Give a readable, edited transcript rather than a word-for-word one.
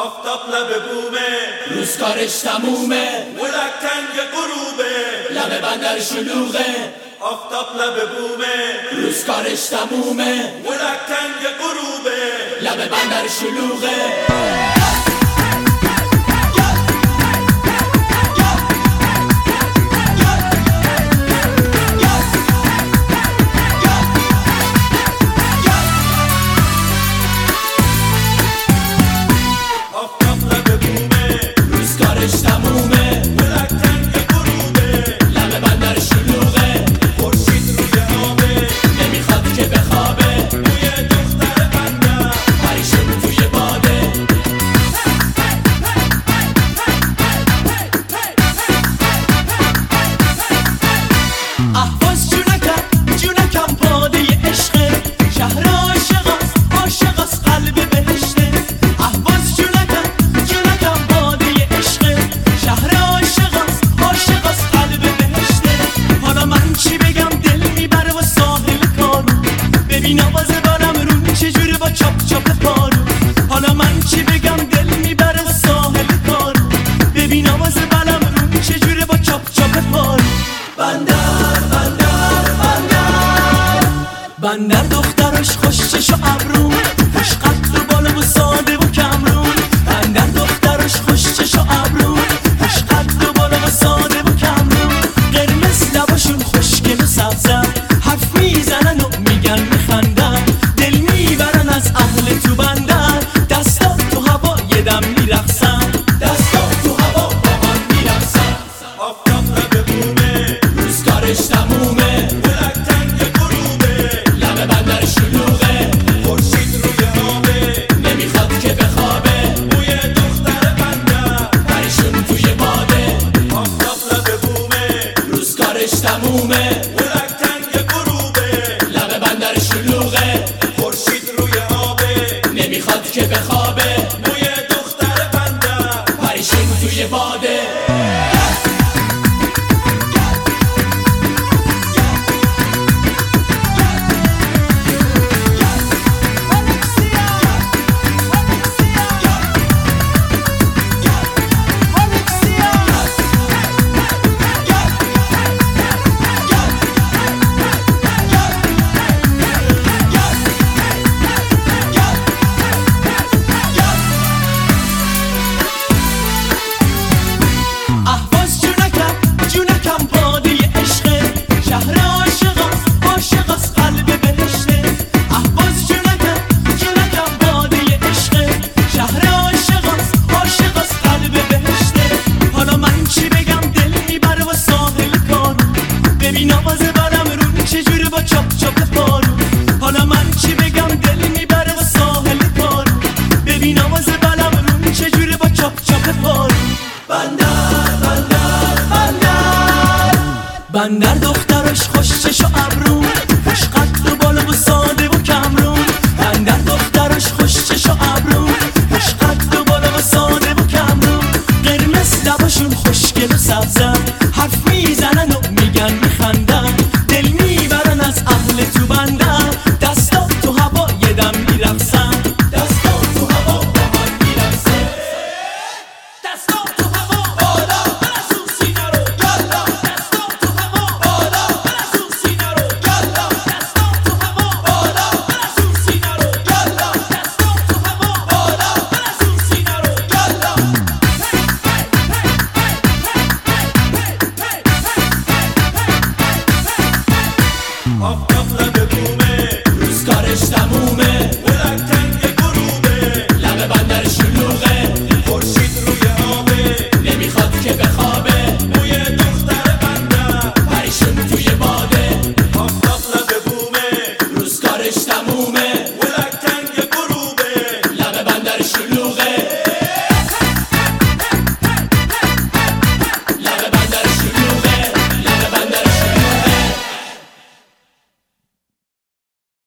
آفتاب لب بومه، روز کارش تمومه، ملکنگ غروبه، لب بندر شلوغه. آفتاب لب بومه، روز کارش تمومه، ملکنگ غروبه، لب بندر شلوغه. ببین آواز بارم رون چجوری با چاپ چاپ پارو. حالا من چی بگم دل میبره ساحل کارو. ببین آواز بارم رون چجوری با چاپ چاپ پارو. بندر بندر بندر بندر دخترش خوش چش و ابرو، خوش قد و بالا و ساده و کمرون. بندر دخترش خوش چش و ابرو، خوش قد و بالا و ساده و کمرون. قرمز لباشون خوشگل و سبزن، حرف میزنن و میگن میخندن. دل میبرن از اهل تو بندر، دستا تو هوا یه دم میرقصن. دستا تو هوا با هم میرقصن. آفتاب لب بومه، روز کارش تمومه، ملکنگ غروبه، لب بندر شلوغه. خورشید روی آبه، نمیخواد که بخوابه، بوی دختر بندر پریشون توی باده. آفتاب لب بومه، روز کارش تمومه، ملکنگ غروبه، لب بندر شلوغه. خورشید روی آبه، نمیخواد که بخوابه، بوی دختر بندر پریشون توی باده. ببین آواز بارم رون چجوری با چاپ چاپ پارو. حالا من چی بگم دل میبره ساحل کارو. ببین آواز بارم رون چجوری با چاپ چاپ پارو. بندر بندر بندر بندر دخترش خوش چش و ابرو، خوش قد و بالا و ساده و کمرون. بندر دخترش خوش چش و ابرو، خوش قد و بالا و ساده و کمرون. قرمز لباشون خوشگل و سبزن، حرف میزنن و میگن میخندن. دل میبرن از اهل تو بندر، دستا تو هوا یه دم میرقصن. دستا تو هوا با هم میرقصن. دستا تو هوا بالا برسون سینه رو یالا. دستا تو هوا بالا برسون سینه رو یالا. دستا تو هوا بالا برسون سینه رو یالا. دستا تو هوا بالا برسون سینه رو یالا. آفتاب لب بومه، روز کارش تمومه،